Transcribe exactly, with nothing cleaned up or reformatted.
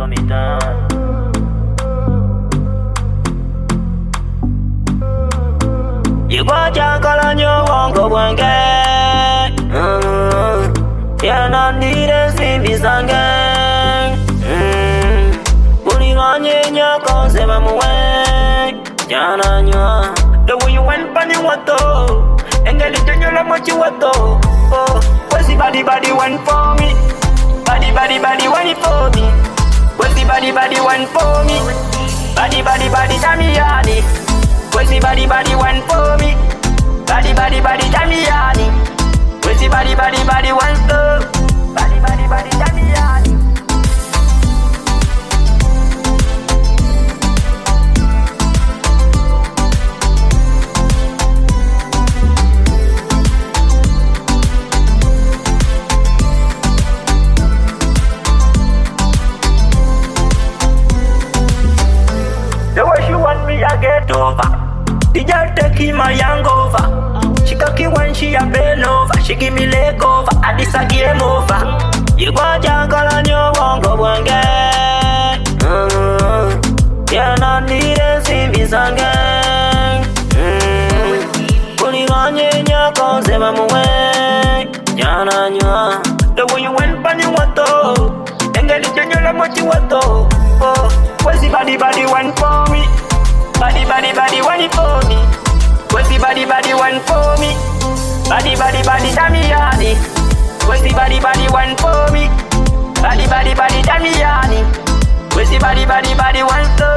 for me done. You got your color, you won't go one gang. You're not needed, see me sanging. Pulling on you in your cause, I'm away. Jana, you the way you went, bunny, what though? And get it in your what you what though? Oh, what's the body, body went for me? Body, body, body, went for me. What's the body, body went for me? Body, body, body, Damiani. Where's the body, body went for me? Body, body, body, Damiani. Where's the body, body, body went for? Body, body, body, Damiani. The way she want me, I get over. The girl taking my young over. She cocky when she a bend over. She give me leg over. I this a game over. You got your girl and you won't go one gang. Mm-hmm. You're not needed, see me singing. Mm-hmm. Pulling on you in your cause, I'm away. Jana, you the way you went, bunny, what though? And get it in your love, what you what though? Oh, where's the body, body went for me? Body, body, body, went for me. Where's the body, body went for me? Body, body, body, Damiani. Where's the body, body went for me? Body, body, body, Damiani. Where's the body, body, body went for